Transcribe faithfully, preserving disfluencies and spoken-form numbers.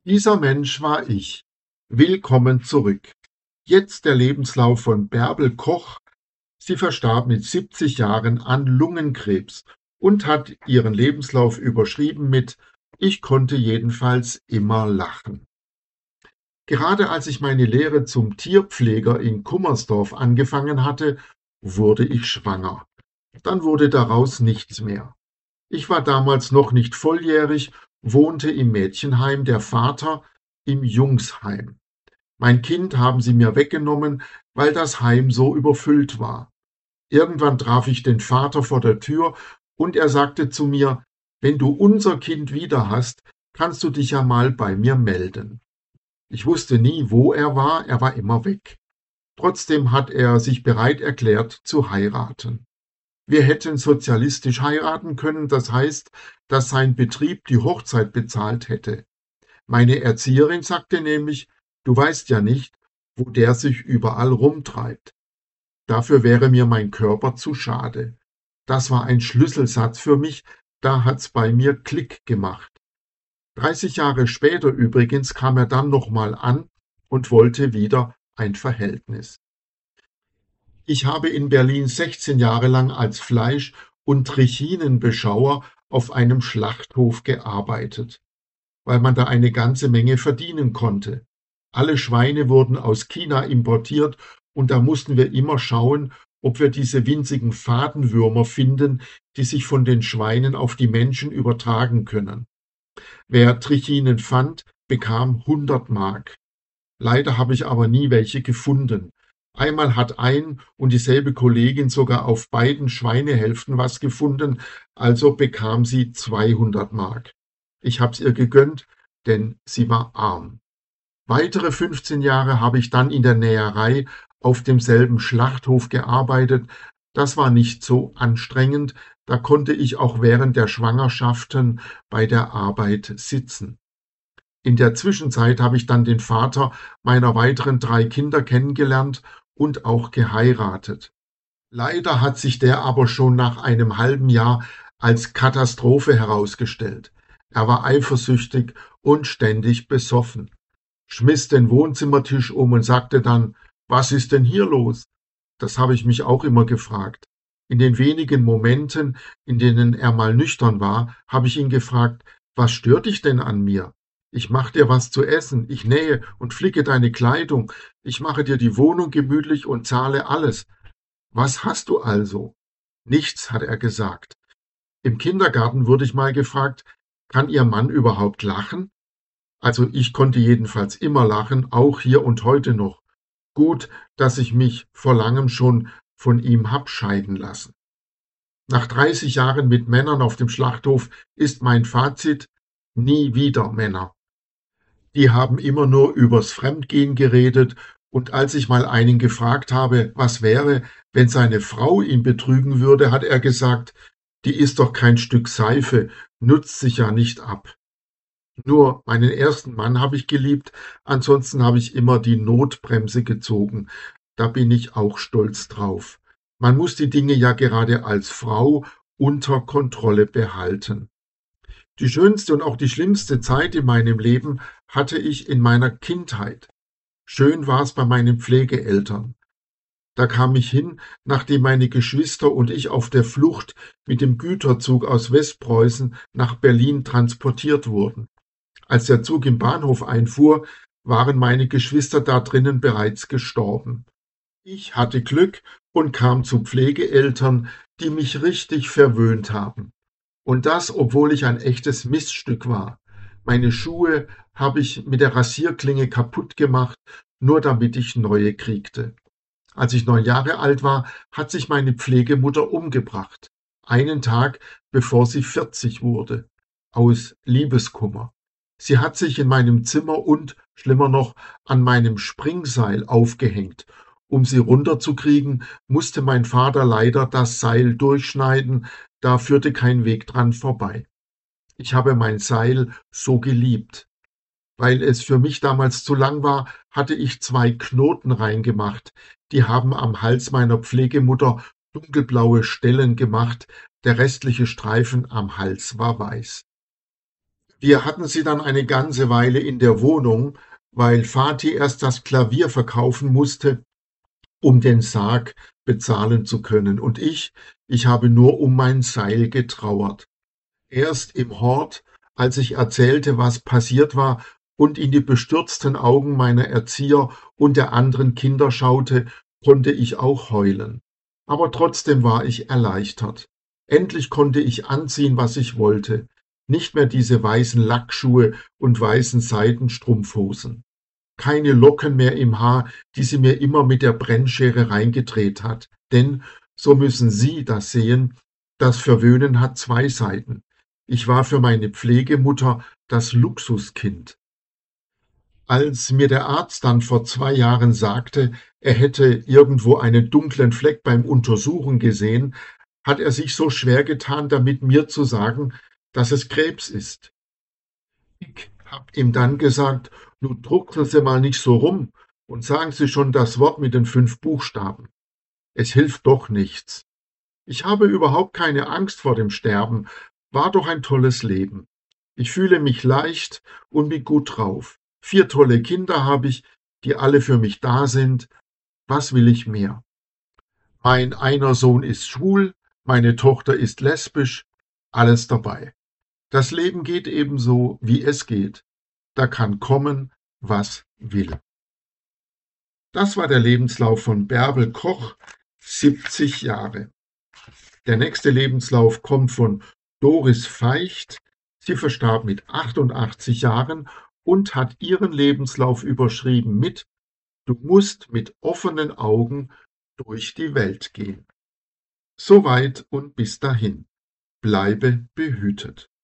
Dieser Mensch war ich. Willkommen zurück. Jetzt der Lebenslauf von Bärbel Koch. Sie verstarb mit siebzig Jahren an Lungenkrebs und hat ihren Lebenslauf überschrieben mit „Ich konnte jedenfalls immer lachen“. Gerade als ich meine Lehre zum Tierpfleger in Kummersdorf angefangen hatte, wurde ich schwanger. Dann wurde daraus nichts mehr. Ich war damals noch nicht volljährig, wohnte im Mädchenheim, der Vater im Jungsheim. Mein Kind haben sie mir weggenommen, weil das Heim so überfüllt war. Irgendwann traf ich den Vater vor der Tür und er sagte zu mir: „Wenn du unser Kind wieder hast, kannst du dich ja mal bei mir melden.“ Ich wusste nie, wo er war, er war immer weg. Trotzdem hat er sich bereit erklärt zu heiraten. Wir hätten sozialistisch heiraten können, das heißt, dass sein Betrieb die Hochzeit bezahlt hätte. Meine Erzieherin sagte nämlich: „Du weißt ja nicht, wo der sich überall rumtreibt. Dafür wäre mir mein Körper zu schade.“ Das war ein Schlüsselsatz für mich, da hat's bei mir Klick gemacht. dreißig Jahre später übrigens kam er dann nochmal an und wollte wieder ein Verhältnis. Ich habe in Berlin sechzehn Jahre lang als Fleisch- und Trichinenbeschauer auf einem Schlachthof gearbeitet, weil man da eine ganze Menge verdienen konnte. Alle Schweine wurden aus China importiert und da mussten wir immer schauen, ob wir diese winzigen Fadenwürmer finden, die sich von den Schweinen auf die Menschen übertragen können. Wer Trichinen fand, bekam hundert Mark. Leider habe ich aber nie welche gefunden. Einmal hat ein und dieselbe Kollegin sogar auf beiden Schweinehälften was gefunden, also bekam sie zweihundert Mark. Ich hab's ihr gegönnt, denn sie war arm. Weitere fünfzehn Jahre habe ich dann in der Näherei auf demselben Schlachthof gearbeitet. Das war nicht so anstrengend, da konnte ich auch während der Schwangerschaften bei der Arbeit sitzen. In der Zwischenzeit habe ich dann den Vater meiner weiteren drei Kinder kennengelernt und auch geheiratet. Leider hat sich der aber schon nach einem halben Jahr als Katastrophe herausgestellt. Er war eifersüchtig und ständig besoffen, schmiss den Wohnzimmertisch um und sagte dann: „Was ist denn hier los?“ Das habe ich mich auch immer gefragt. In den wenigen Momenten, in denen er mal nüchtern war, habe ich ihn gefragt: „Was stört dich denn an mir? Ich mache dir was zu essen, ich nähe und flicke deine Kleidung, ich mache dir die Wohnung gemütlich und zahle alles. Was hast du also?“ Nichts, hat er gesagt. Im Kindergarten wurde ich mal gefragt: „Kann Ihr Mann überhaupt lachen?“ Also ich konnte jedenfalls immer lachen, auch hier und heute noch. Gut, dass ich mich vor langem schon von ihm hab scheiden lassen. Nach dreißig Jahren mit Männern auf dem Schlachthof ist mein Fazit: nie wieder Männer. Die haben immer nur übers Fremdgehen geredet, und als ich mal einen gefragt habe, was wäre, wenn seine Frau ihn betrügen würde, hat er gesagt: „Die ist doch kein Stück Seife, nutzt sich ja nicht ab.“ Nur meinen ersten Mann habe ich geliebt, ansonsten habe ich immer die Notbremse gezogen. Da bin ich auch stolz drauf. Man muss die Dinge ja gerade als Frau unter Kontrolle behalten. Die schönste und auch die schlimmste Zeit in meinem Leben hatte ich in meiner Kindheit. Schön war es bei meinen Pflegeeltern. Da kam ich hin, nachdem meine Geschwister und ich auf der Flucht mit dem Güterzug aus Westpreußen nach Berlin transportiert wurden. Als der Zug im Bahnhof einfuhr, waren meine Geschwister da drinnen bereits gestorben. Ich hatte Glück und kam zu Pflegeeltern, die mich richtig verwöhnt haben. Und das, obwohl ich ein echtes Miststück war. Meine Schuhe habe ich mit der Rasierklinge kaputt gemacht, nur damit ich neue kriegte. Als ich neun Jahre alt war, hat sich meine Pflegemutter umgebracht. Einen Tag, bevor sie vierzig wurde. Aus Liebeskummer. Sie hat sich in meinem Zimmer und, schlimmer noch, an meinem Springseil aufgehängt. Um sie runterzukriegen, musste mein Vater leider das Seil durchschneiden, da führte kein Weg dran vorbei. Ich habe mein Seil so geliebt. Weil es für mich damals zu lang war, hatte ich zwei Knoten reingemacht. Die haben am Hals meiner Pflegemutter dunkelblaue Stellen gemacht, der restliche Streifen am Hals war weiß. Wir hatten sie dann eine ganze Weile in der Wohnung, weil Vati erst das Klavier verkaufen musste, um den Sarg bezahlen zu können. Und ich, ich habe nur um mein Seil getrauert. Erst im Hort, als ich erzählte, was passiert war und in die bestürzten Augen meiner Erzieher und der anderen Kinder schaute, konnte ich auch heulen. Aber trotzdem war ich erleichtert. Endlich konnte ich anziehen, was ich wollte. Nicht mehr diese weißen Lackschuhe und weißen Seidenstrumpfhosen. Keine Locken mehr im Haar, die sie mir immer mit der Brennschere reingedreht hat. Denn, so müssen Sie das sehen, das Verwöhnen hat zwei Seiten. Ich war für meine Pflegemutter das Luxuskind. Als mir der Arzt dann vor zwei Jahren sagte, er hätte irgendwo einen dunklen Fleck beim Untersuchen gesehen, hat er sich so schwer getan, damit mir zu sagen, dass es Krebs ist. Ich hab ihm dann gesagt, nun drucken Sie mal nicht so rum und sagen Sie schon das Wort mit den fünf Buchstaben. Es hilft doch nichts. Ich habe überhaupt keine Angst vor dem Sterben, war doch ein tolles Leben. Ich fühle mich leicht und bin gut drauf. Vier tolle Kinder habe ich, die alle für mich da sind. Was will ich mehr? Mein einer Sohn ist schwul, meine Tochter ist lesbisch, alles dabei. Das Leben geht ebenso, wie es geht. Da kann kommen, was will. Das war der Lebenslauf von Bärbel Koch, siebzig Jahre. Der nächste Lebenslauf kommt von Doris Feicht. Sie verstarb mit achtundachtzig Jahren und hat ihren Lebenslauf überschrieben mit „Du musst mit offenen Augen durch die Welt gehen." Soweit und bis dahin. Bleibe behütet.